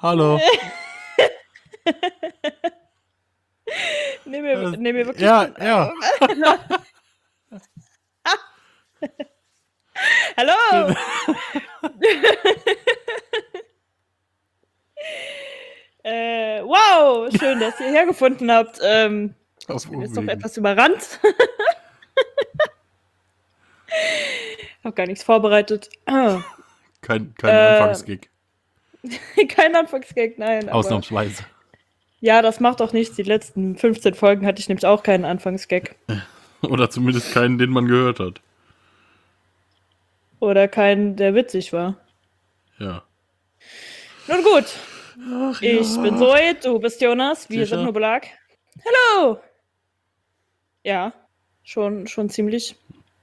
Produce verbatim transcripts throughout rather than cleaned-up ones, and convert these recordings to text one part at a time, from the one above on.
Hallo. Nehmen wir, Äh, nehmen wir wirklich. ja, ja. Hallo! äh, wow, schön, dass ihr hergefunden habt. Ähm, Auf ich bin jetzt doch Umwegen. etwas überrannt. Hab gar nichts vorbereitet. Kein, kein Äh, Anfangsgig. Kein Anfangsgag, nein. Aber Ausnahmsweise. ja, das macht auch nichts. Die letzten fünfzehn Folgen hatte ich nämlich auch keinen Anfangsgag. Oder zumindest keinen, den man gehört hat. Oder keinen, der witzig war. Ja. Nun gut. Ach, Ich ja. bin Zoe, du bist Jonas, wir Sicher? sind Nubelag. Hallo! Ja, schon, schon ziemlich.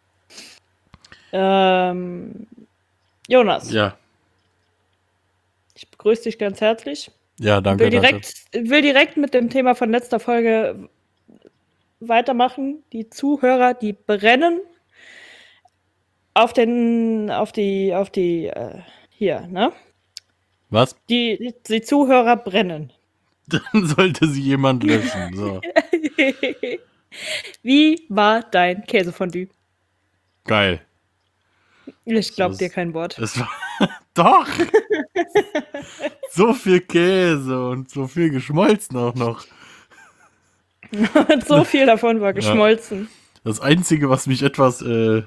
Ähm, Jonas, Ja. ich begrüße dich ganz herzlich. Ja, danke. Will direkt, will direkt mit dem Thema von letzter Folge weitermachen. Die Zuhörer, die brennen auf den, auf die, auf die, äh, hier, ne? Was? Die, die Zuhörer brennen. Dann sollte sie jemand löschen. So. Wie war dein Käsefondue? Geil. Ich glaub Das- dir kein Wort. Es war. Doch! So viel Käse und so viel geschmolzen auch noch. Und so viel davon war geschmolzen. Das Einzige, was mich etwas, äh,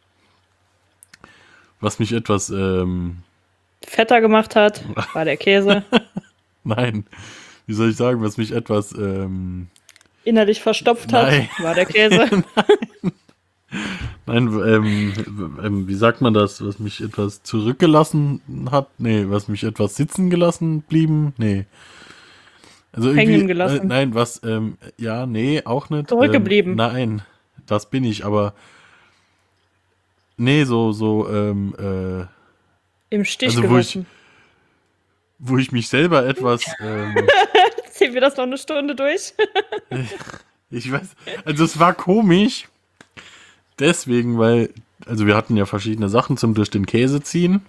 was mich etwas, ähm, Fetter gemacht hat, war der Käse. nein, wie soll ich sagen, was mich etwas, ähm, Innerlich verstopft Nein. hat, war der Käse. nein, ähm, ähm, wie sagt man das, was mich etwas zurückgelassen hat? Nee, was mich etwas sitzen gelassen blieben? Nee. Also irgendwie, Hängen gelassen. Äh, nein, was, ähm, ja, nee, auch nicht. Zurückgeblieben. Ähm, nein, das bin ich, aber nee, so, so, ähm, äh, Im Stich Also, wo ich- gelassen. wo ich mich selber etwas, ähm, Ziehen wir das noch eine Stunde durch? ich weiß, also es war komisch, deswegen, weil, also wir hatten ja verschiedene Sachen zum durch den Käse ziehen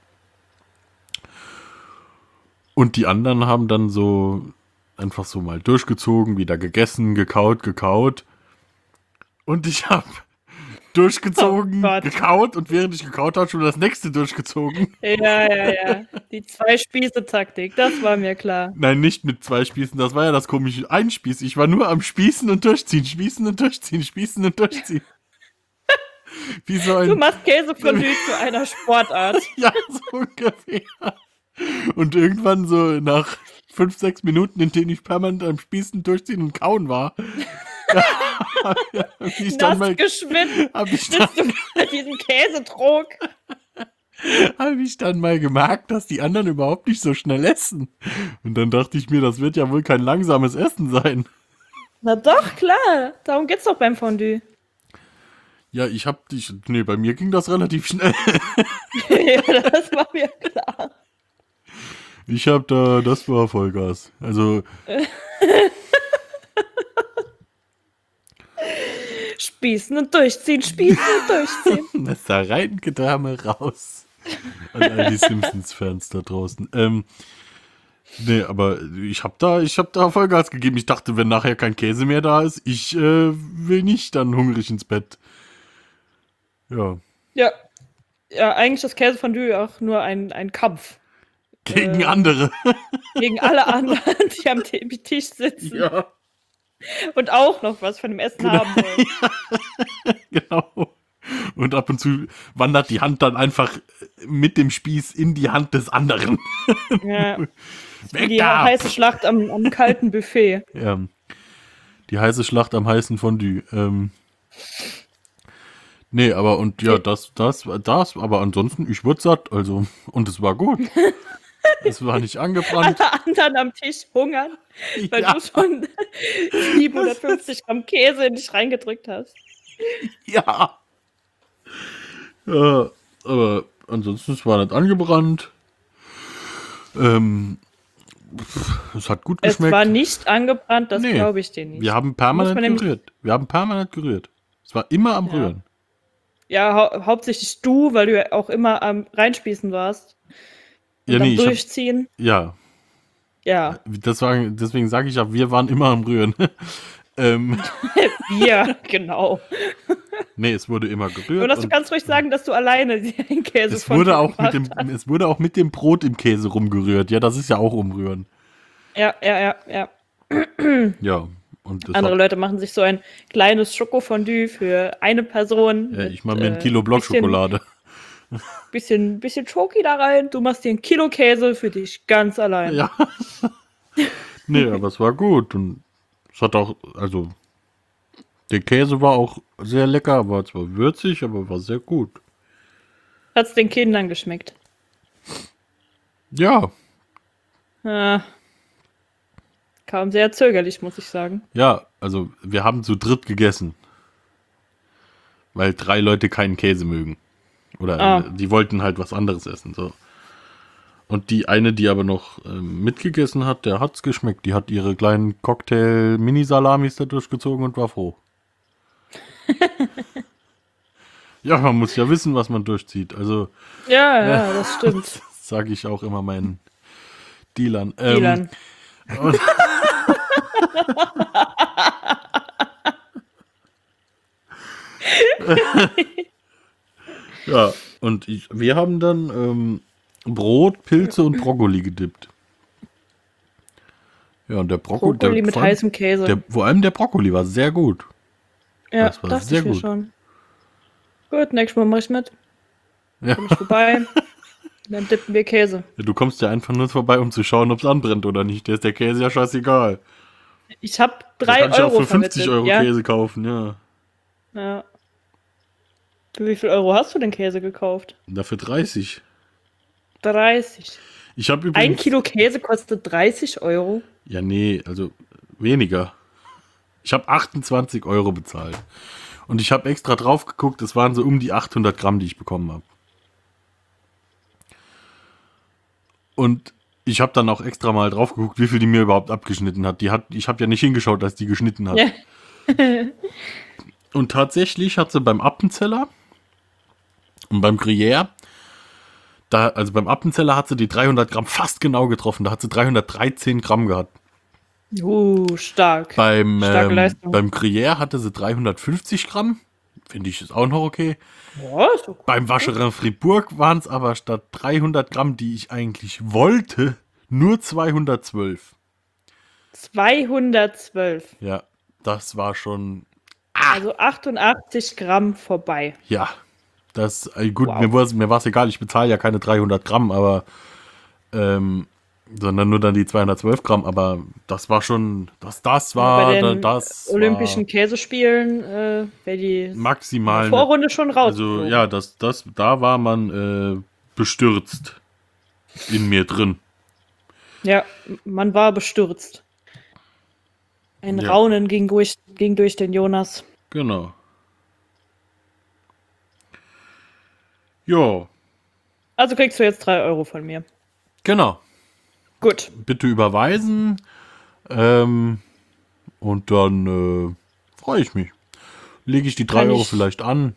und die anderen haben dann so einfach so mal durchgezogen, wieder gegessen, gekaut, gekaut und ich habe durchgezogen, Oh Gott. gekaut und während ich gekaut habe, schon das nächste durchgezogen. Ja, ja, ja. Die Zwei-Spieße-Taktik, das war mir klar. Nein, nicht mit zwei Spießen, das war ja das komische ein Spieß. Ich war nur am Spießen und durchziehen, spießen und durchziehen, spießen und durchziehen. Wie so ein... Du machst Käsefondue zu einer Sportart. Ja, so ungefähr. Und irgendwann so nach fünf, sechs Minuten, in denen ich permanent am Spießen, durchziehen und kauen war, hab ich dann Nass mal, geschwitzt, hab ich bis dann, du mit diesem Käsetrog. hab ich dann mal gemerkt, dass die anderen überhaupt nicht so schnell essen. Und dann dachte ich mir, das wird ja wohl kein langsames Essen sein. Na doch, klar. Darum geht's doch beim Fondue. Ja, ich hab dich, nee, bei mir ging das relativ schnell. Ja, das war mir klar. Ich hab da, das war Vollgas. Also, Spießen und durchziehen, spießen und durchziehen. Messer rein, Gedärme raus. An all die Simpsons-Fans da draußen. Ähm, nee, aber ich hab da, ich hab da Vollgas gegeben. Ich dachte, wenn nachher kein Käse mehr da ist, ich äh, will nicht dann hungrig ins Bett. Ja. Ja. Ja, eigentlich ist Käsefondue auch nur ein, ein Kampf. Gegen Äh. andere. Gegen alle anderen, die am T- Tisch sitzen Ja, und auch noch was von dem Essen haben wollen. genau. Und ab und zu wandert die Hand dann einfach mit dem Spieß in die Hand des anderen. Ja. Weg Die da! heiße Schlacht am, am kalten Buffet. Ja. Die heiße Schlacht am heißen Fondue. Ähm. Nee, aber und ja, das, das, das, aber ansonsten, ich wurde satt, also, und es war gut. Es war nicht angebrannt. Alle anderen am Tisch hungern, weil Ja, du schon siebenhundertfünfzig Gramm Käse in dich reingedrückt hast. ja. Ja, aber ansonsten, es war nicht angebrannt. Ähm, pff, es hat gut Es geschmeckt. war nicht angebrannt, das Nee. glaube ich dir nicht. Wir haben Muss permanent man nämlich- gerührt. Wir haben permanent gerührt. Es war immer am Ja. Rühren. Ja, hau hauptsächlich du, weil du ja auch immer am Reinspießen warst. Und Ja, am nee, ich hab, Durchziehen. ja. Ja, Das war, deswegen sage ich ja, wir waren immer am Rühren. ähm, Bier, genau. nee, es wurde immer gerührt. Jonas, du Und kannst ruhig sagen, dass du alleine den Käse es von wurde dir auch mit gemacht dem, hast. es wurde auch mit dem Brot im Käse rumgerührt. Ja, das ist ja auch umrühren. Ja, ja, ja, ja. Ja, und das Andere hat, Leute machen sich so ein kleines Schokofondue für eine Person ja, mit ich mache mir ein äh, Kilo bisschen, Blockschokolade. bisschen, bisschen Schoki da rein. Du machst dir ein Kilo Käse für dich ganz allein. Ja, nee, aber es war gut und es hat auch, also der Käse war auch sehr lecker, war zwar würzig, aber war sehr gut. Hat's den Kindern geschmeckt? Ja, Äh, kam sehr zögerlich, muss ich sagen. ja, also wir haben zu dritt gegessen, weil drei Leute keinen Käse mögen. Oder Ah. äh, die wollten halt was anderes essen, so. Und die eine, die aber noch ähm, mitgegessen hat, der hat's geschmeckt. Die hat ihre kleinen Cocktail-Mini-Salamis da durchgezogen und war froh. Ja, man muss ja wissen, was man durchzieht. Also, Ja, äh, ja, das stimmt. das sage ich auch immer meinen Dealern. Ähm, Dylan. und ja, und ich, wir haben dann ähm, Brot, Pilze und Brokkoli gedippt. Ja, und der Brokkoli, Brokkoli der, mit vor, allem, heißem Käse. der, vor allem der Brokkoli war sehr gut. Ja, Das war dachte sehr ich mir gut. schon. Gut, nächstes Mal mach ich mit. Ja. Komm ich vorbei. Dann dippen wir Käse. Du kommst ja einfach nur vorbei, um zu schauen, ob es anbrennt oder nicht. Der ist der Käse ja scheißegal. Ich habe Da drei kann ich auch Euro für fünfzig vermittelt. Euro Ja? Käse kaufen, ja. Ja. Für wie viel Euro hast du den Käse gekauft? Dafür dreißig. dreißig. Ich habe Ein übrigens... Kilo Käse kostet dreißig Euro. Ja, nee, also weniger. Ich habe achtundzwanzig Euro bezahlt. Und ich habe extra drauf geguckt, es waren so um die achthundert Gramm, die ich bekommen habe. Und ich habe dann auch extra mal drauf geguckt, wie viel die mir überhaupt abgeschnitten hat. Die hat, ich habe ja nicht hingeschaut, dass die geschnitten hat. Ja. Und tatsächlich hat sie beim Appenzeller und beim Gruyère, da, also beim Appenzeller hat sie die dreihundert Gramm fast genau getroffen. Da hat sie dreihundertdreizehn Gramm gehabt. Uh, stark. Beim, Starke ähm, Leistung. beim Gruyère hatte sie dreihundertfünfzig Gramm. Finde ich, ist auch noch okay. Ja, ist doch gut. Beim Vacherin Fribourg waren es aber statt dreihundert Gramm, die ich eigentlich wollte, nur zweihundertzwölf. zweihundertzwölf. Ja, das war schon, Also achtundachtzig Gramm vorbei. ja, das, äh, gut, Wow. mir war es mir war's egal, ich bezahle ja keine dreihundert Gramm, aber, ähm, sondern nur dann die zweihundertzwölf Gramm, aber das war schon, das, das war, Bei da- den das Olympischen war Käsespielen äh, wäre die in maximal, der Vorrunde schon raus. also, ja, das, das, da war man, äh, bestürzt in mir drin. Ja, man war bestürzt. Ein Ja. Raunen ging durch, ging durch den Jonas. Genau. Ja, Also kriegst du jetzt drei Euro von mir. genau. Gut. Bitte überweisen. Ähm, und dann äh, freue ich mich. Lege ich die drei Kann Euro ich- vielleicht an.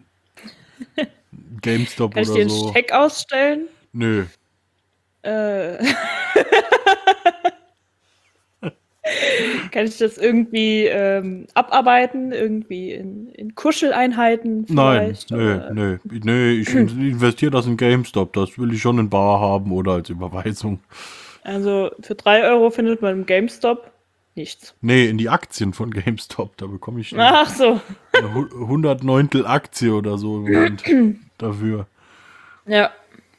GameStop Kann ich dir oder einen so. Scheck ausstellen? Nö. Äh, kann ich das irgendwie ähm, abarbeiten? Irgendwie in, in Kuscheleinheiten Nein, vielleicht? nö, oder? nö. Nee, ich investiere das in GameStop. Das will ich schon in bar haben oder als Überweisung. Also für drei Euro findet man im GameStop nichts. Nee, in die Aktien von GameStop. Da bekomme ich Ach so. eine hu- hundert Neuntel Aktie oder so im Moment dafür. Ja.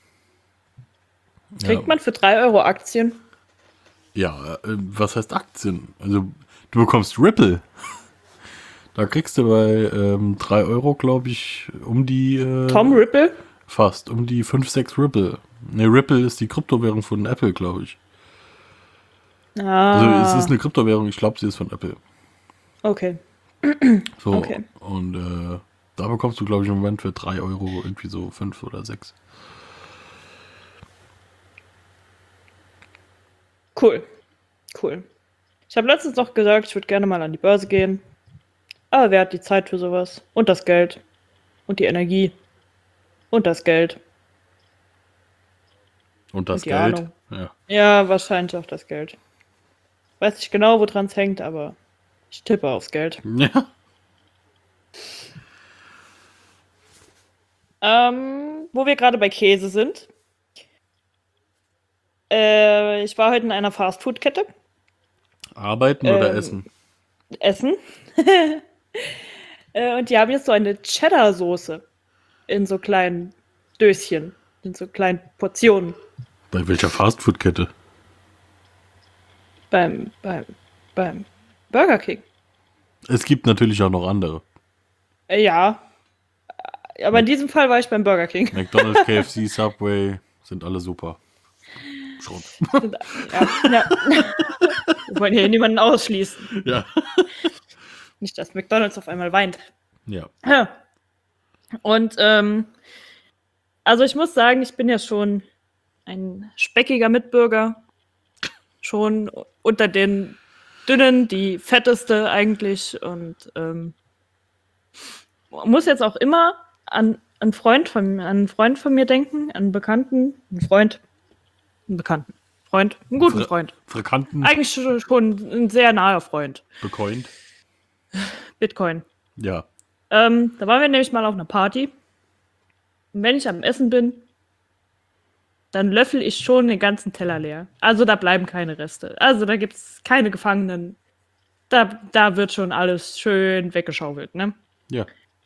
Kriegt Ja. man für drei Euro Aktien? Ja, äh, was heißt Aktien? Also, du bekommst Ripple. Da kriegst du bei ähm, drei Euro, glaube ich, um die. Äh, Tom Ripple? Fast, um die fünf, sechs Ripple. Ne, Ripple ist die Kryptowährung von Apple, glaube ich. Ah, Also, es ist eine Kryptowährung, ich glaube, sie ist von Apple. okay. So, Okay. und äh, da bekommst du, glaube ich, im Moment für drei Euro irgendwie so fünf oder sechs. Cool. Cool. Ich habe letztens noch gesagt, ich würde gerne mal an die Börse gehen. Aber wer hat die Zeit für sowas? Und das Geld. Und die Energie. Und das Geld. Und das und die Geld? Ahnung. Ja. Ja, wahrscheinlich auch das Geld. Weiß nicht genau, woran es hängt, aber ich tippe aufs Geld. Ja. Ähm, wo wir gerade bei Käse sind. Äh, ich war heute in einer Fastfood-Kette Arbeiten oder Ähm, essen? essen. äh, und die haben jetzt so eine Cheddar-Soße in so kleinen Döschen, in so kleinen Portionen Bei welcher Fastfood-Kette? beim, beim, beim Burger King. Es gibt natürlich auch noch andere. Äh, ja, aber in diesem Fall war ich beim Burger King. McDonald's, K F C, Subway sind alle super. Schrott. Sind- ja, ja. Wir wollen hier niemanden ausschließen. Ja. Nicht, dass McDonald's auf einmal weint. Ja. Ja. Und ähm, also ich muss sagen, ich bin ja schon ein speckiger Mitbürger. Schon unter den dünnen, die fetteste eigentlich. Und ähm, muss jetzt auch immer an einen Freund von, an einen Freund von mir denken, an einen Bekannten, einen Freund, einen Bekannten, Freund, einen guten Fre- Freund. Frekanten Eigentlich schon, schon ein sehr naher Freund. becoint. Bitcoin. Ja. Ähm, da waren wir nämlich mal auf einer Party. Und wenn ich am Essen bin, dann löffel ich schon den ganzen Teller leer. Also da bleiben keine Reste. Also da gibt es keine Gefangenen. Da, da wird schon alles schön weggeschaufelt, ne? Ja.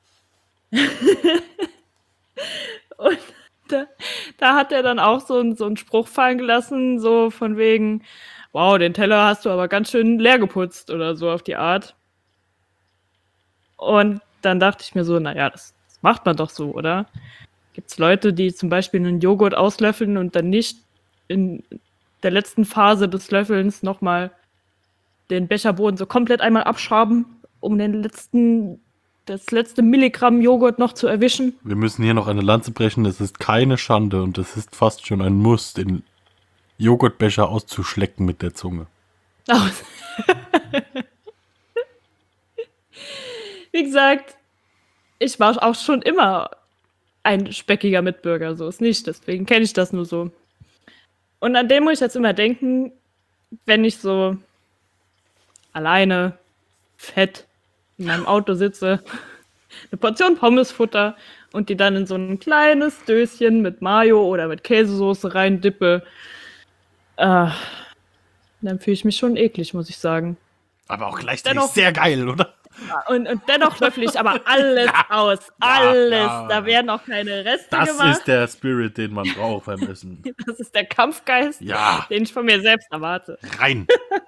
Und da, da hat er dann auch so, ein- so einen Spruch fallen gelassen, so von wegen, wow, den Teller hast du aber ganz schön leer geputzt oder so auf die Art. Und dann dachte ich mir so, naja, das, das macht man doch so, oder? Gibt es Leute, die zum Beispiel einen Joghurt auslöffeln und dann nicht in der letzten Phase des Löffelns nochmal den Becherboden so komplett einmal abschaben, um den letzten, das letzte Milligramm Joghurt noch zu erwischen? Wir müssen hier noch eine Lanze brechen. Es ist keine Schande und es ist fast schon ein Muss, den Joghurtbecher auszuschlecken mit der Zunge. Aus. Wie gesagt, ich war auch schon immer ein speckiger Mitbürger, so ist nicht, deswegen kenne ich das nur so. Und an den muss ich jetzt immer denken, wenn ich so alleine, fett, in meinem Auto sitze, eine Portion Pommes futter und die dann in so ein kleines Döschen mit Mayo oder mit Käsesoße reindippe, äh, dann fühle ich mich schon eklig, muss ich sagen. Aber auch gleichzeitig Dennoch- sehr geil, oder? Und, und dennoch löffel ich aber alles aus. Alles. ja. Da werden auch keine Reste Das gemacht. ist der Spirit, den man braucht beim Essen. Das ist der Kampfgeist, Ja, den ich von mir selbst erwarte. rein.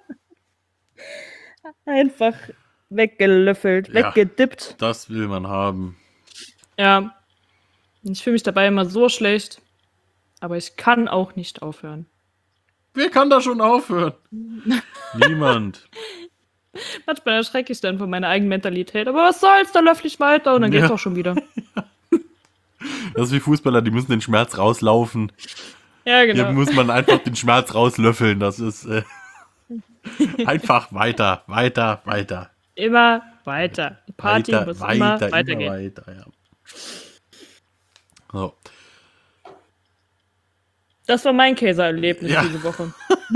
Einfach weggelöffelt, Ja. weggedippt. Das will man haben. Ja. Und ich fühle mich dabei immer so schlecht. Aber ich kann auch nicht aufhören. Wer kann da schon aufhören? Niemand. Manchmal erschrecke ich dann von meiner eigenen Mentalität. Aber was soll's, da löffel ich weiter und dann geht's Ja. auch schon wieder. Das ist wie Fußballer, die müssen den Schmerz rauslaufen. Ja, Hier genau. muss man einfach den Schmerz rauslöffeln. Das ist äh, einfach weiter, weiter, weiter. Immer weiter. Die Party weiter, muss weiter, immer immer weitergehen. weiter, ja. So. Das war mein Käseerlebnis Ja. diese Woche.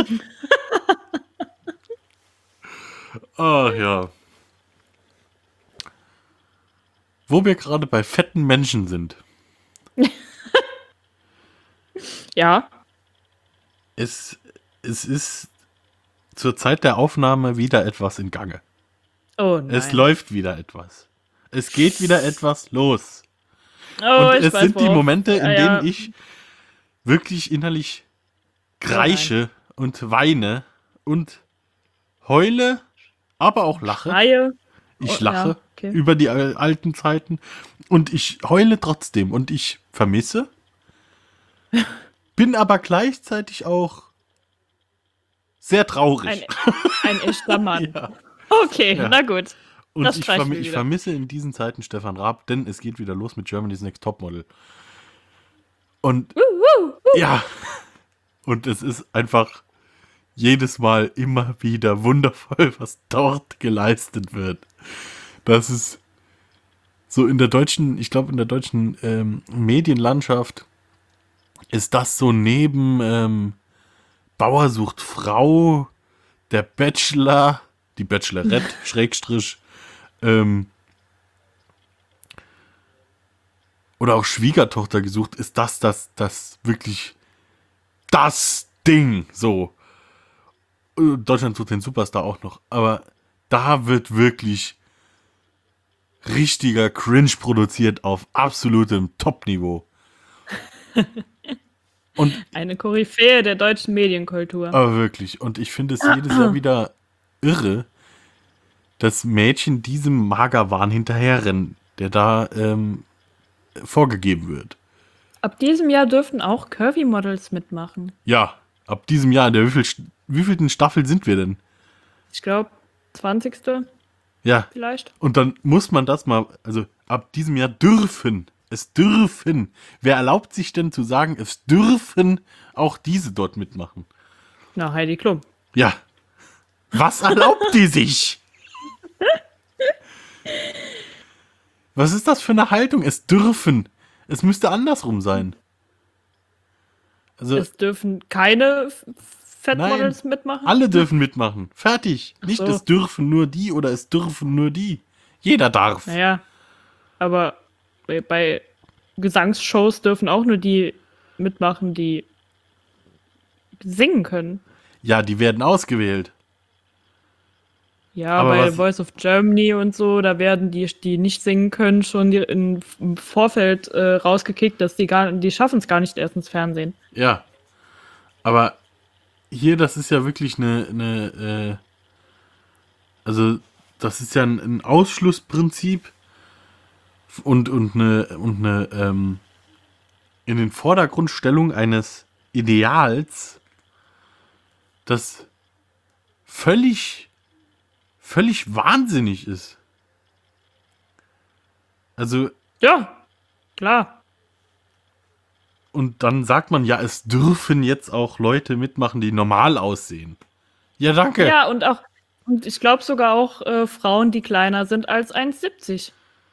Ach ja. Wo wir gerade bei fetten Menschen sind. Ja. Es, es ist zur Zeit der Aufnahme wieder etwas in Gange. Oh nein. Es läuft wieder etwas. Es geht wieder etwas los. oh, Und ich es weiß, sind die worauf- Momente, in Ja, ja. denen ich wirklich innerlich kreische und weine und heule, aber auch lache. Reihe. Ich Oh, lache ja, okay. über die al- alten Zeiten und ich heule trotzdem und ich vermisse, bin aber gleichzeitig auch sehr traurig. Ein, ein echter Mann. Ja. Okay, Ja. na gut. Und das ich, streichen vermi wir ich wieder. vermisse in diesen Zeiten Stefan Raab, denn es geht wieder los mit Germany's Next Topmodel. Und ja, und es ist einfach jedes Mal immer wieder wundervoll, was dort geleistet wird. Das ist so in der deutschen, ich glaube in der deutschen ähm, Medienlandschaft ist das so neben ähm, Bauer sucht Frau, der Bachelor, die Bachelorette, Schrägstrich, ähm, oder auch Schwiegertochter gesucht, ist das, das, das wirklich das Ding, so. Deutschland sucht den Superstar auch noch, aber da wird wirklich richtiger Cringe produziert auf absolutem Top-Niveau. Und Eine Koryphäe der deutschen Medienkultur. aber wirklich, und ich finde es jedes Jahr wieder irre, dass Mädchen diesem Magerwahn hinterherrennen, der da ähm, vorgegeben wird. Ab diesem Jahr dürfen auch Curvy-Models mitmachen. Ja, ab diesem Jahr, in der wieviel, wievielten Staffel sind wir denn? Ich glaube, zwanzigste Ja, vielleicht. und dann muss man das mal, also ab diesem Jahr dürfen, es dürfen. Wer erlaubt sich denn zu sagen, es dürfen auch diese dort mitmachen? Na, Heidi Klum. Ja, was erlaubt die sich? Was ist das für eine Haltung? Es dürfen. Es müsste andersrum sein. Also Es dürfen keine F- Fettmodels mitmachen. alle dürfen mitmachen. Fertig. Ach Nicht so. es dürfen nur die oder es dürfen nur die. Jeder darf. Naja, aber bei, bei Gesangsshows dürfen auch nur die mitmachen, die singen können. Ja, die werden ausgewählt. Ja, Aber bei was- Voice of Germany und so, da werden die, die nicht singen können, schon die, in, im Vorfeld äh, rausgekickt, dass die gar, die schaffen es gar nicht erst ins Fernsehen. Ja. Aber hier, das ist ja wirklich eine, eine äh, also das ist ja ein, ein Ausschlussprinzip und, und eine, und eine ähm, in den Vordergrundstellung eines Ideals, das völlig, völlig wahnsinnig ist. Also, Ja, klar. und dann sagt man, ja, es dürfen jetzt auch Leute mitmachen, die normal aussehen. Ja, danke. Ja, und auch, und ich glaube sogar auch äh, Frauen, die kleiner sind als eins Komma siebzig.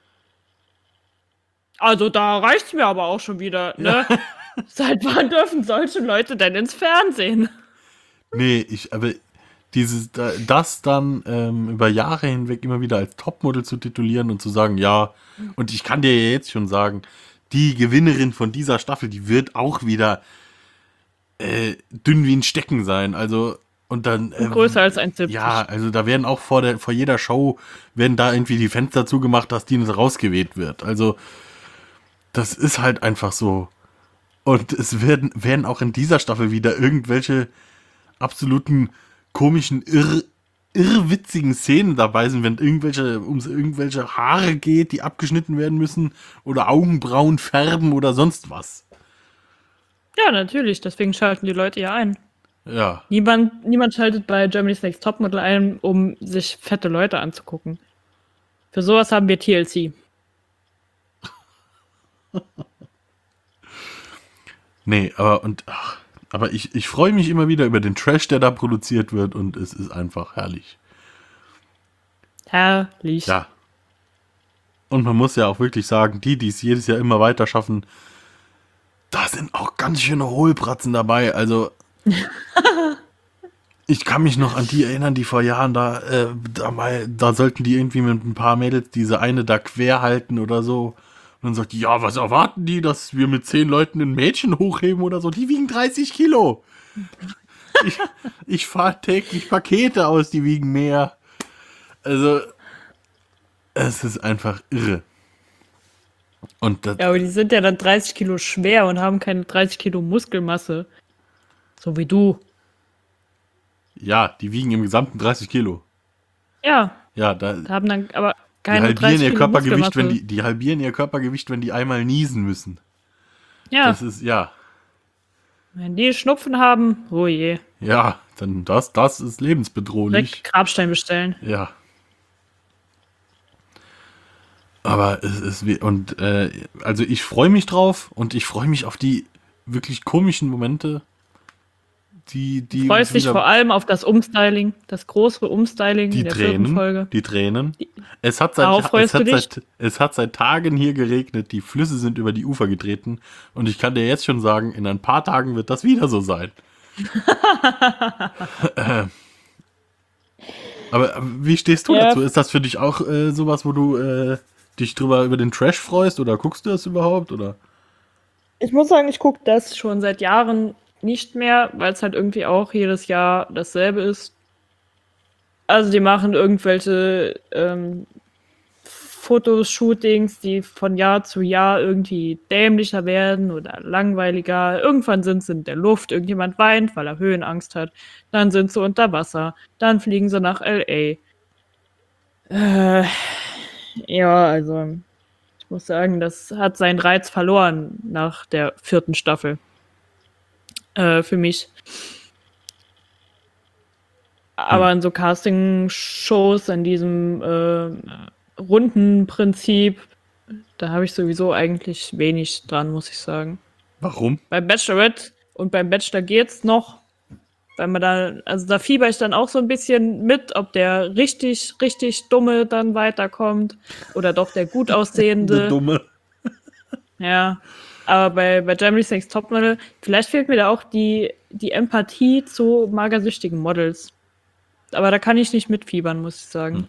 Also da reicht's mir aber auch schon wieder, ne? Seit wann dürfen solche Leute denn ins Fernsehen? Nee, ich, aber dieses, da- das dann ähm, über Jahre hinweg immer wieder als Topmodel zu titulieren und zu sagen, ja, und ich kann dir ja jetzt schon sagen, die Gewinnerin von dieser Staffel, die wird auch wieder äh, dünn wie ein Stecken sein. Also, und dann. ähm, Größer als eins Komma siebzig. Ja, also da werden auch vor, der, vor jeder Show, werden da irgendwie die Fenster zugemacht, dass die nicht rausgeweht wird. Also, das ist halt einfach so. Und es werden, werden auch in dieser Staffel wieder irgendwelche absoluten komischen, irr, irrwitzigen Szenen dabei sind, wenn irgendwelche, um irgendwelche Haare geht, die abgeschnitten werden müssen oder Augenbrauen färben oder sonst was. Ja, natürlich, deswegen schalten die Leute ja ein. Ja, Niemand, niemand schaltet bei Germany's Next Topmodel ein, um sich fette Leute anzugucken. Für sowas haben wir T L C. nee, aber und ach, aber ich, ich freue mich immer wieder über den Trash, der da produziert wird und es ist einfach herrlich. Herrlich. Ja. Und man muss ja auch wirklich sagen, die, die es jedes Jahr immer weiter schaffen, da sind auch ganz schöne Hohlpratzen dabei. Also, ich kann mich noch an die erinnern, die vor Jahren da, äh, da, mal, da sollten die irgendwie mit ein paar Mädels diese eine da quer halten oder so. Und dann sagt die, ja, was erwarten die, dass wir mit zehn Leuten ein Mädchen hochheben oder so? Die wiegen dreißig Kilo. ich ich fahre täglich Pakete aus, die wiegen mehr. Also, es ist einfach irre. Und das, Ja, aber die sind ja dann dreißig Kilo schwer und haben keine dreißig Kilo Muskelmasse. So wie du. ja, die wiegen im Gesamten dreißig Kilo. Ja, Ja, da, haben dann aber die keine halbieren dreißig ihr Kilo Körpergewicht, wenn Muskelmasse. die, die halbieren ihr Körpergewicht, wenn die einmal niesen müssen. Ja, Das ist, ja, wenn die Schnupfen haben, oh je, ja, dann das, das ist lebensbedrohlich. direkt Grabstein bestellen. Ja. Aber es ist, wie- und, äh, also ich freue mich drauf und ich freue mich auf die wirklich komischen Momente, die, die, Freust dich wieder- vor allem auf das Umstyling, das große Umstyling die in der vierten Tränen, Folge. die Tränen. Es hat, seit, Darauf es, freust hat du dich? seit, es hat seit Tagen hier geregnet, die Flüsse sind über die Ufer getreten und ich kann dir jetzt schon sagen, in ein paar Tagen wird das wieder so sein. äh, aber wie stehst du Ja. dazu? Ist das für dich auch äh, sowas, wo du äh, dich drüber über den Trash freust oder guckst du das überhaupt? Oder? Ich muss sagen, ich gucke das schon seit Jahren nicht mehr, weil es halt irgendwie auch jedes Jahr dasselbe ist. Also die machen irgendwelche ähm, Fotoshootings, die von Jahr zu Jahr irgendwie dämlicher werden oder langweiliger. Irgendwann sind sie in der Luft, irgendjemand weint, weil er Höhenangst hat. Dann sind sie unter Wasser. Dann fliegen sie nach L A. Äh, ja, also ich muss sagen, das hat seinen Reiz verloren nach der vierten Staffel. Äh, für mich. Aber in so Casting-Shows, in diesem äh, Rundenprinzip, da habe ich sowieso eigentlich wenig dran, muss ich sagen. Warum? Beim Bachelorette und beim Bachelor geht's noch, weil man da, also da fieber ich dann auch so ein bisschen mit, ob der richtig, richtig Dumme dann weiterkommt oder doch der gut aussehende. Der Dumme. Ja, aber bei, bei Germany's Next Topmodel, vielleicht fehlt mir da auch die, die Empathie zu magersüchtigen Models. Aber da kann ich nicht mitfiebern, muss ich sagen.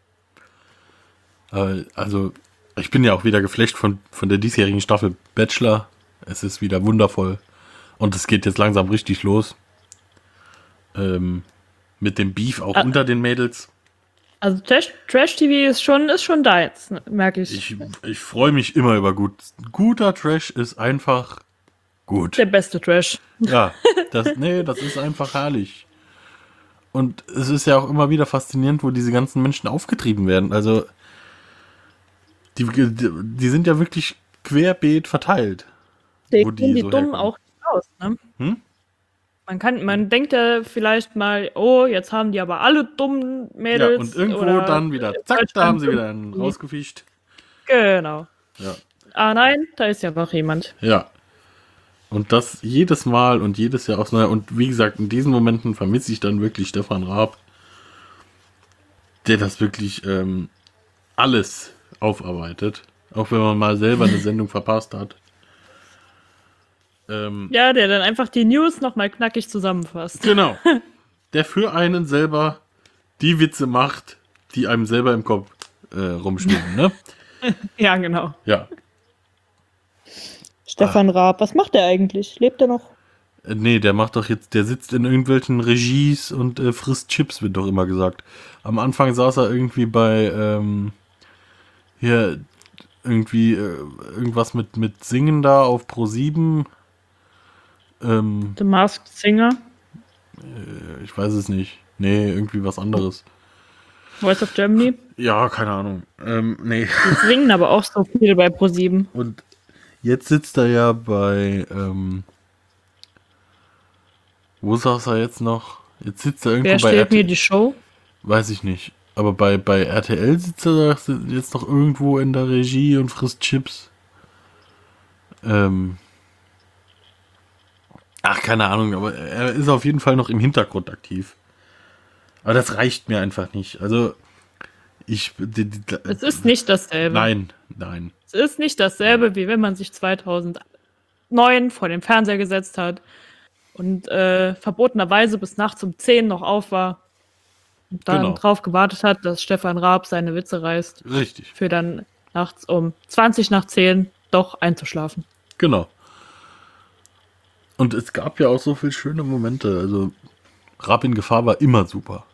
Hm. Also, ich bin ja auch wieder geflasht von, von der diesjährigen Staffel Bachelor. Es ist wieder wundervoll. Und es geht jetzt langsam richtig los. Ähm, mit dem Beef auch Ah. unter den Mädels. Also Trash- Trash-T V ist schon, ist schon da jetzt, ne, merke ich. Ich, ich freue mich immer über gut. Guter Trash ist einfach gut. Der beste Trash. Ja, das, nee, das ist einfach herrlich. Und es ist ja auch immer wieder faszinierend, wo diese ganzen Menschen aufgetrieben werden. Also, die, die, die sind ja wirklich querbeet verteilt. Die wo die sehen die so Dummen herkommen. auch nicht aus, ne? Hm? Man kann, man denkt ja vielleicht mal, oh, jetzt haben die aber alle dummen Mädels. Ja, und irgendwo oder dann wieder, in zack, da haben sie Deutschland wieder einen irgendwie. rausgefischt. Genau. Ja. Ah nein, da ist ja noch jemand. Ja. Und das jedes Mal und jedes Jahr aufs Neue. Und wie gesagt, in diesen Momenten vermisse ich dann wirklich Stefan Raab, der das wirklich ähm, alles aufarbeitet. Auch wenn man mal selber eine Sendung verpasst hat. Ähm, Ja, der dann einfach die News nochmal knackig zusammenfasst. Genau. Der für einen selber die Witze macht, die einem selber im Kopf äh, rumschwimmen, ne? Ja, genau. Ja. Stefan Raab, was macht der eigentlich? Lebt er noch? Äh, nee, der macht doch jetzt, der sitzt in irgendwelchen Regies und äh, frisst Chips, wird doch immer gesagt. Am Anfang saß er irgendwie bei, ähm, hier, irgendwie, äh, irgendwas mit, mit Singen da auf Pro sieben. Ähm, The Masked Singer? ich weiß es nicht. Nee, irgendwie was anderes. Voice of Germany? Ja, keine Ahnung. Ähm, nee. Die singen aber auch so viel bei ProSieben. Und jetzt sitzt er ja bei, ähm, wo saß er jetzt noch? Jetzt sitzt er irgendwo Wer bei stellt R T L. mir die Show? Weiß ich nicht. Aber bei, bei R T L sitzt er jetzt noch irgendwo in der Regie und frisst Chips. Ähm. Ach, keine Ahnung, aber er ist auf jeden Fall noch im Hintergrund aktiv. Aber das reicht mir einfach nicht. Also, ich. Die, die, Es ist nicht dasselbe. Nein, nein. Es ist nicht dasselbe, wie wenn man sich zweitausendneun vor den Fernseher gesetzt hat und äh, verbotenerweise bis nachts um zehn noch auf war und dann Genau. drauf gewartet hat, dass Stefan Raab seine Witze reißt, Richtig. für dann nachts um zwanzig nach zehn doch einzuschlafen. Genau. Und es gab ja auch so viele schöne Momente. Also, Raab in Gefahr war immer super.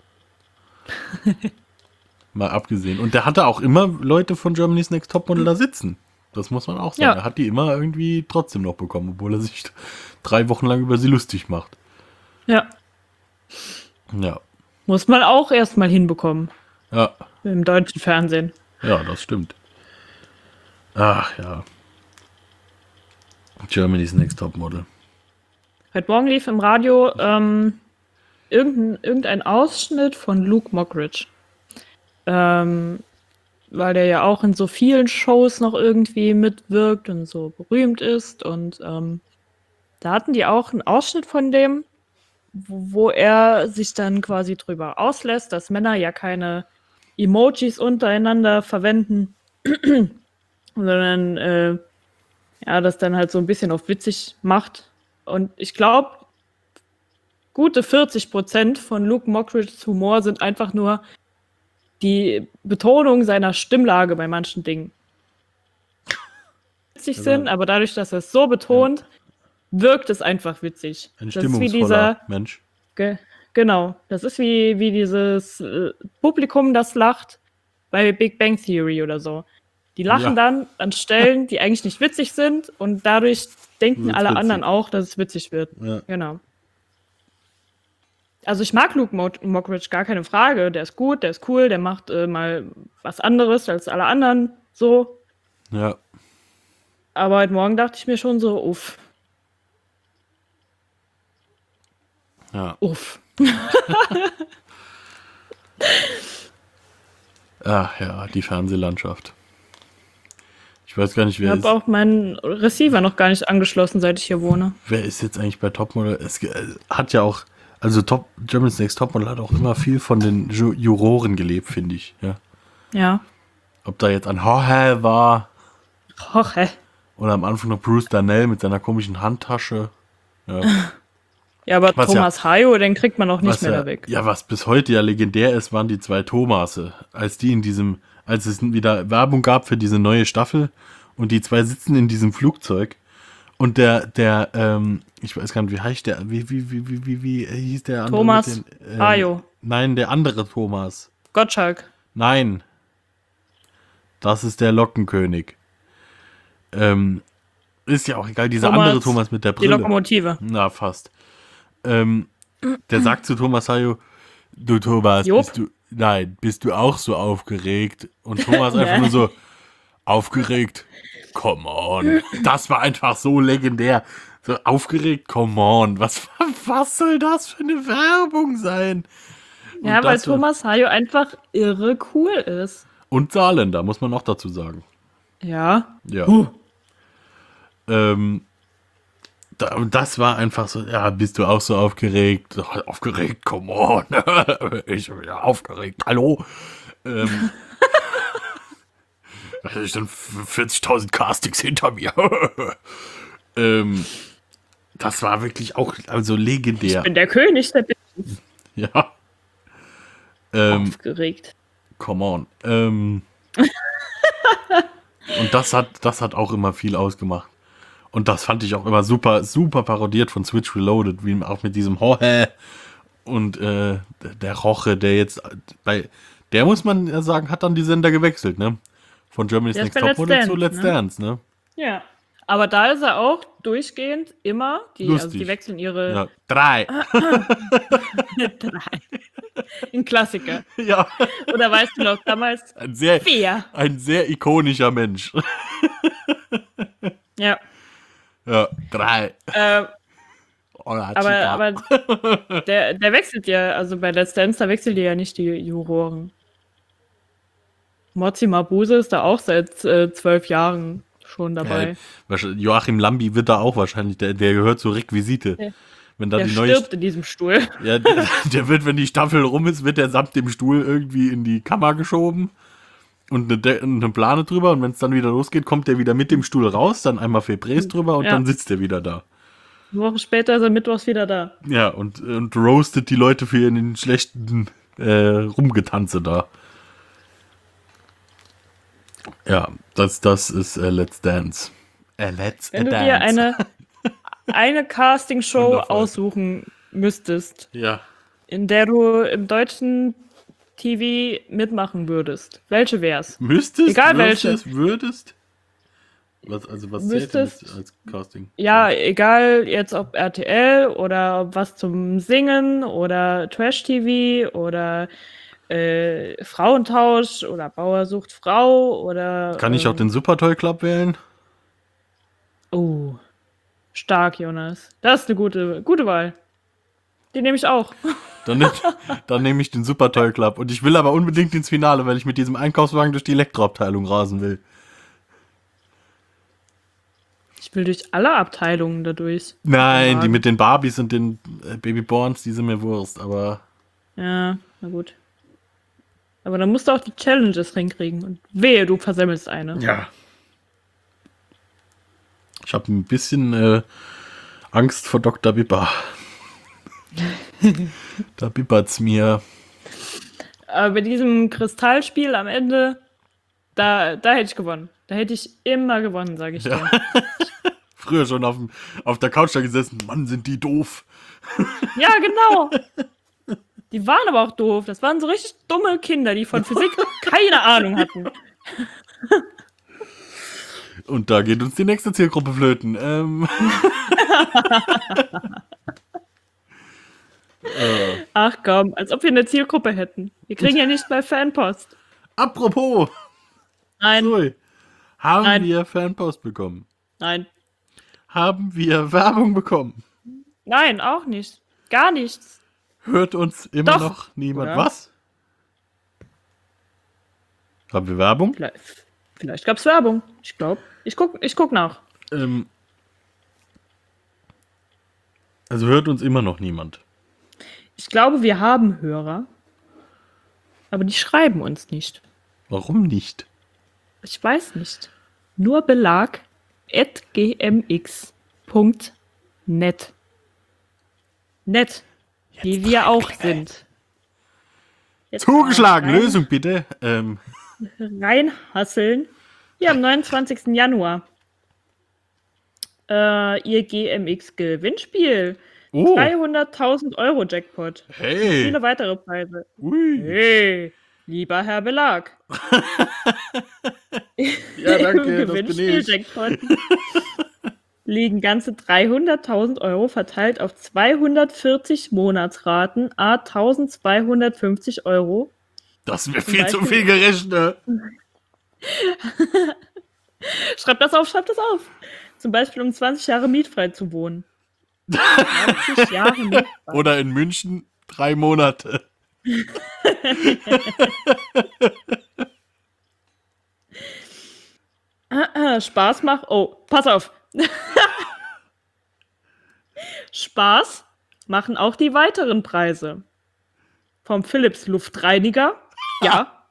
Mal abgesehen. Und der hatte auch immer Leute von Germany's Next Topmodel da sitzen. Das muss man auch sagen. Ja. Er hat die immer irgendwie trotzdem noch bekommen, obwohl er sich drei Wochen lang über sie lustig macht. Ja, Ja. muss man auch erstmal hinbekommen Ja. im deutschen Fernsehen. Ja, das stimmt. Ach ja. Germany's Next Topmodel. Heute Morgen lief im Radio ähm, irgendein, irgendein Ausschnitt von Luke Mockridge. Ähm, weil der ja auch in so vielen Shows noch irgendwie mitwirkt und so berühmt ist. Und ähm, da hatten die auch einen Ausschnitt von dem, wo, wo er sich dann quasi drüber auslässt, dass Männer ja keine Emojis untereinander verwenden, sondern äh, ja, das dann halt so ein bisschen auf witzig macht. Und ich glaube, gute vierzig Prozent von Luke Mockridges Humor sind einfach nur die Betonung seiner Stimmlage bei manchen Dingen. Witzig Also, sind, aber dadurch, dass er es so betont, wirkt es einfach witzig. Ein Das ist wie stimmungsvoller dieser, Mensch. ge, genau, das ist wie, wie dieses äh, Publikum, das lacht bei Big Bang Theory oder so. Die lachen Ja. dann an Stellen, die eigentlich nicht witzig sind und dadurch denken Wird's alle witzig. anderen auch, dass es witzig wird. Ja. Genau. Also ich mag Luke Mo- Mockridge, gar keine Frage. Der ist gut, der ist cool, der macht äh, mal was anderes als alle anderen, so. Ja. Aber heute Morgen dachte ich mir schon so, uff, Ja. uff. Ach ja, die Fernsehlandschaft. Ich weiß gar nicht, Ich wer habe ist, auch meinen Receiver noch gar nicht angeschlossen, seit ich hier wohne. wer ist jetzt eigentlich bei Topmodel. Es ge- äh, hat ja auch, also Top, Germany's Next Topmodel hat auch immer viel von den Ju Juroren gelebt, finde ich. Ja. Ja. Ob da jetzt ein Jorge war Och, hä. oder am Anfang noch Bruce Darnell mit seiner komischen Handtasche. Ja. Ja, aber Was Thomas Hayo, den kriegt man auch nicht Was mehr ja, da weg. ja, was bis heute ja legendär ist, waren die zwei Thomase. Als die in diesem, als es wieder Werbung gab für diese neue Staffel und die zwei sitzen in diesem Flugzeug und der, der, ähm, ich weiß gar nicht, wie heißt der, wie, wie, wie, wie, wie, wie hieß der andere? Thomas mit den, ähm, Hayo. Nein, der andere Thomas. Gottschalk. Nein. Das ist der Lockenkönig. Ähm, ist ja auch egal, dieser Thomas, andere Thomas mit der Die Brille. Lokomotive. Na, fast. Ähm, der sagt zu Thomas Hayo, du Thomas, Job. bist du, nein, bist du auch so aufgeregt? Und Thomas einfach Nee. nur so, aufgeregt? Come on. Das war einfach so legendär. So, aufgeregt? Come on. Was, was soll das für eine Werbung sein? Und Ja, weil das war- Thomas Hayo einfach irre cool ist. Und Saarländer, muss man noch dazu sagen. Ja. Ja. Huh. Ähm, da, und das war einfach so, ja, bist du auch so aufgeregt? Aufgeregt, come on. Ich bin ja aufgeregt, hallo. Ähm, ich sind vierzigtausend Castings hinter mir. ähm, das war wirklich auch also legendär. Ich bin der König der Bitches. Ja. Ähm, Aufgeregt. come on. Ähm, und das hat, das hat auch immer viel ausgemacht. Und das fand ich auch immer super, super parodiert von Switch Reloaded, wie auch mit diesem Hohe und äh, der Roche, der jetzt bei, der muss man ja sagen, hat dann die Sender gewechselt, ne? Von Germany's Der ist Next bei Let's Topmodel zu Dance, Let's ne? Dance, ne? Ja. Aber da ist er auch durchgehend immer, die, also Lustig. die wechseln ihre Ja. Drei. drei. Ein Klassiker. Ja. Oder weißt du noch, damals Ein sehr, vier. ein sehr ikonischer Mensch. Ja. Ja, drei. Äh, Oder aber Chica. aber der, der wechselt ja, also bei Let's Dance, da wechseln die ja nicht die Juroren. Mozi Mabuse ist da auch seit äh, zwölf Jahren schon dabei. Ja, wahrscheinlich- Joachim Lambi wird da auch wahrscheinlich, der, der gehört zur Requisite. Der- Wenn da Der die neue stirbt in diesem Stuhl. Ja, der, der wird, wenn die Staffel rum ist, wird der samt dem Stuhl irgendwie in die Kammer geschoben und eine, De eine Plane drüber und wenn es dann wieder losgeht, kommt der wieder mit dem Stuhl raus, dann einmal Febrés drüber und Ja. dann sitzt er wieder da. Eine Woche später ist er mittwochs wieder da. Ja, und, und roastet die Leute für ihren schlechten äh, Rumgetanze da. Ja, das, das ist äh, Let's Dance. Äh, Let's Wenn du Dance. dir eine, eine Castingshow Wundervoll. aussuchen müsstest, Ja, in der du im deutschen T V mitmachen würdest, welche wär's? müsstest, Egal würdest, würdest? Was, also was zählt denn Müsstest. jetzt als Casting? Ja, egal jetzt ob R T L oder ob was zum Singen oder Trash-T V oder äh, Frauentausch oder Bauer sucht Frau oder... Kann ich auch ähm, den Supertoy Club wählen? Oh, stark, Jonas. Das ist eine gute, gute Wahl. Die nehme ich auch. Dann, nehm, dann nehme ich den Supertoy Club. Und ich will aber unbedingt ins Finale, weil ich mit diesem Einkaufswagen durch die Elektroabteilung rasen will. Ich will durch alle Abteilungen dadurch. Nein, Ja. die mit den Barbies und den äh, Babyborns, die sind mir Wurst. Aber Ja, na gut. Aber dann musst du auch die Challenges hinkriegen. Und wehe, du versemmelst eine. ja. Ich habe ein bisschen äh, Angst vor Doktor Bipper. Da bippert's mir. Aber bei diesem Kristallspiel am Ende, da, da hätte ich gewonnen. Da hätte ich immer gewonnen, sage ich dir. Früher schon auf, dem, auf der Couch da gesessen. Mann, sind die doof. Ja, genau. Die waren aber auch doof. Das waren so richtig dumme Kinder, die von Physik keine Ahnung hatten. Und da geht uns die nächste Zielgruppe flöten. Ähm. äh. Ach komm, als ob wir eine Zielgruppe hätten. Wir kriegen ja nicht mal Fanpost. Apropos. Nein. Zoe, haben Nein. wir Fanpost bekommen? Nein. Haben wir Werbung bekommen? Nein, auch nicht. Gar nichts. Hört uns immer Doch. noch niemand. Oder? Was? Haben wir Werbung? Vielleicht, vielleicht gab es Werbung. Ich glaube. Ich guck, ich guck nach. Ähm, also hört uns immer noch niemand. Ich glaube, wir haben Hörer. Aber die schreiben uns nicht. Warum nicht? Ich weiß nicht. Nur Belag at gmx punkt net. Net. Wie wir auch sind. Jetzt Zugeschlagen, rein, Lösung bitte. Ähm, Reinhasseln. Hier am neunundzwanzigsten Januar. Äh, ihr G M X-Gewinnspiel. oh, dreihunderttausend Euro Jackpot. hey. Viele weitere Preise. Ui. Hey, lieber Herr Belag. Ja, danke, Im das bin ich. Gewinnspiel-Jackpot liegen ganze dreihunderttausend Euro verteilt auf zweihundertvierzig Monatsraten, a eintausendzweihundertfünfzig Euro. Das ist mir Zum viel zu Beispiel- viel gerechnet. Schreibt das auf, schreibt das auf. Zum Beispiel, um zwanzig Jahre mietfrei zu wohnen. zwanzig Jahre mietfrei. Oder in München drei Monate. Spaß macht. Oh, pass auf. Spaß machen auch die weiteren Preise. Vom Philips Luftreiniger. Ja.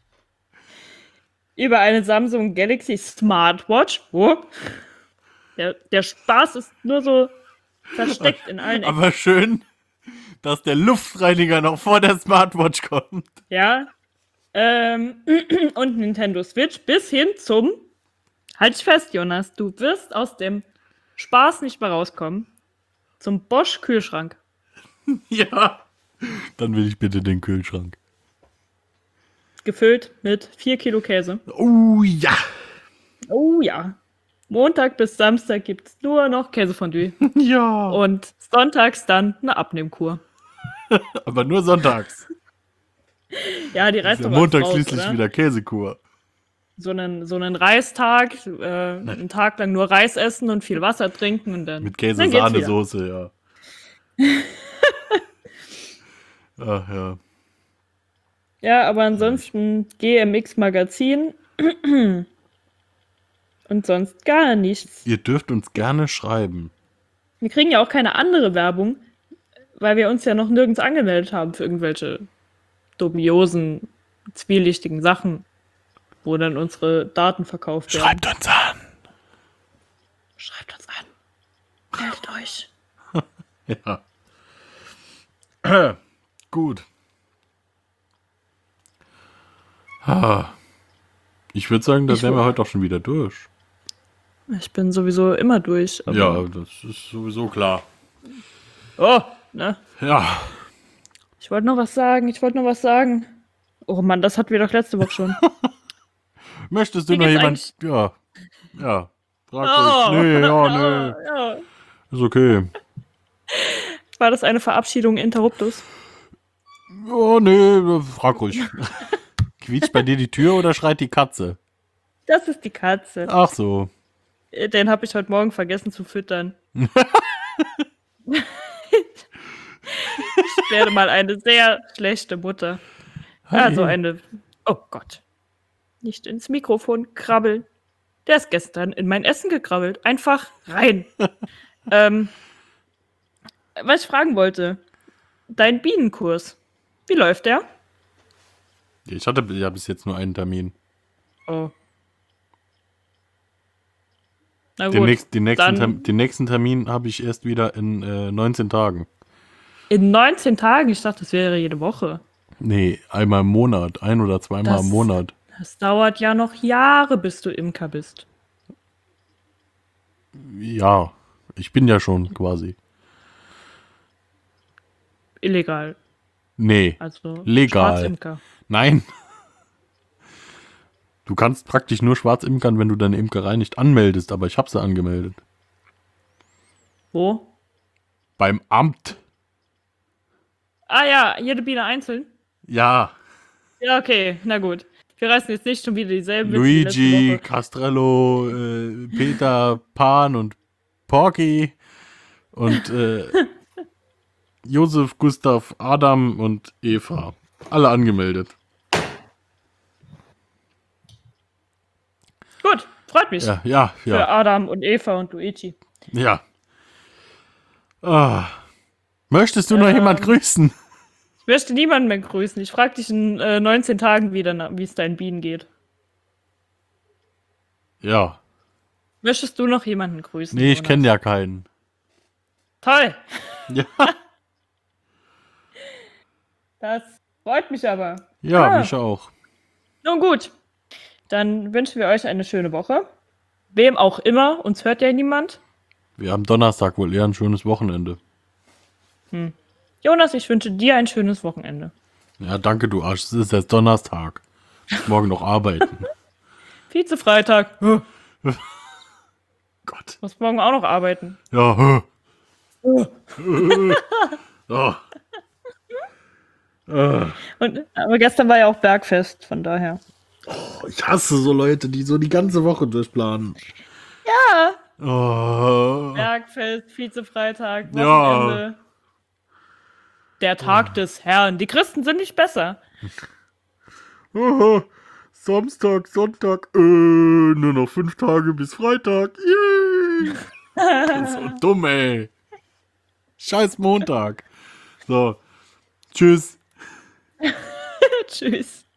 Über eine Samsung Galaxy Smartwatch. Oh. Der, der Spaß ist nur so versteckt in allen Ecken. Aber schön, dass der Luftreiniger noch vor der Smartwatch kommt. Ja. Ähm, und Nintendo Switch bis hin zum. Halt dich fest, Jonas. Du wirst aus dem Spaß nicht mehr rauskommen. Zum Bosch Kühlschrank. Ja. Dann will ich bitte den Kühlschrank. Gefüllt mit vier Kilo Käse. Oh ja. Oh ja. Montag bis Samstag gibt's nur noch Käsefondue. Ja. Und sonntags dann eine Abnehmkur. Aber nur sonntags. Ja, die Ist ja Restaurants Montag raus, schließlich oder? wieder Käsekur. So einen, so einen Reistag, äh, einen Tag lang nur Reis essen und viel Wasser trinken und dann. Mit dann geht's wieder. Käse-Sahnesoße, ja. Ach ja. Ja, aber ansonsten G M X Magazin und sonst gar nichts. Ihr dürft uns gerne schreiben. Wir kriegen ja auch keine andere Werbung, weil wir uns ja noch nirgends angemeldet haben für irgendwelche dubiosen, zwielichtigen Sachen, wo dann unsere Daten verkauft werden. Schreibt uns an. Schreibt uns an. Meldet euch. Ja. Gut. Ha. Ich würde sagen, da Ich wären wir wo- heute auch schon wieder durch. Ich bin sowieso immer durch. aber- Ja, das ist sowieso klar. Oh, ne? Ja. Ich wollte noch was sagen. Ich wollte noch was sagen. Oh Mann, das hatten wir doch letzte Woche schon. Möchtest du Wie noch geht's jemand... Ja. Ja. Frag Oh. ruhig. Nee, ja, nee. Ja. Ist okay. War das eine Verabschiedung Interruptus? Oh, nee, frag ruhig. Quietscht bei dir die Tür oder schreit die Katze? Das ist die Katze. Ach so. Den habe ich heute Morgen vergessen zu füttern. Ich werde mal eine sehr schlechte Mutter. Also eine. Oh Gott. Nicht ins Mikrofon krabbeln. Der ist gestern in mein Essen gekrabbelt. Einfach rein. ähm, was ich fragen wollte. Dein Bienenkurs. Wie läuft der? Ich hatte ja bis jetzt nur einen Termin. Oh. Na Den, gut. nächst, den, nächsten, dann- Term, den nächsten Termin habe ich erst wieder in äh, neunzehn Tagen. In neunzehn Tagen? Ich dachte, das wäre jede Woche. Nee, einmal im Monat. Ein oder zweimal Das- im Monat. Das dauert ja noch Jahre, bis du Imker bist. Ja, ich bin ja schon quasi. Illegal. Nee, Also Legal. Schwarzimker. nein. Du kannst praktisch nur schwarz imkern, wenn du deine Imkerei nicht anmeldest, aber ich habe sie angemeldet. Wo? Beim Amt. Ah ja, jede Biene einzeln. Ja, Ja, okay, na gut. Wir reißen jetzt nicht schon wieder dieselben Witze wie letzte Luigi, Woche. Castrello, äh, Peter, Pan und Porky und äh, Josef, Gustav, Adam und Eva. Alle angemeldet. Gut, freut mich. Ja, ja, Für ja. Adam und Eva und Luigi. Ja. Ah. Möchtest du noch Ähm. jemand grüßen? Ich möchte niemanden mehr grüßen. Ich frage dich in äh, neunzehn Tagen wieder, na- wie es deinen Bienen geht. Ja. Möchtest du noch jemanden grüßen? Nee, ich Jonas? kenne ja keinen. Toll, Ja, das freut mich aber. ja, Ah. mich auch. Nun gut, dann wünschen wir euch eine schöne Woche. Wem auch immer, uns hört ja niemand. Wir haben Donnerstag wohl eher ein schönes Wochenende. Jonas, ich wünsche dir ein schönes Wochenende. Ja, danke, du Arsch. Es ist jetzt Donnerstag. Ich muss morgen noch arbeiten. Vize-Freitag. Du Gott. musst morgen auch noch arbeiten. Ja. hä. Oh. Ah. Und, aber gestern war ja auch Bergfest, von daher. Ich hasse so Leute, die so die ganze Woche durchplanen. Ja. Oh. Bergfest, Vize-Freitag, Ja. Wochenende. Der Tag des Herrn. Die Christen sind nicht besser. Oh. Samstag, Sonntag, äh, nur noch fünf Tage bis Freitag. Yay. Das ist so dumm, ey. Scheiß Montag. So. Tschüss. Tschüss.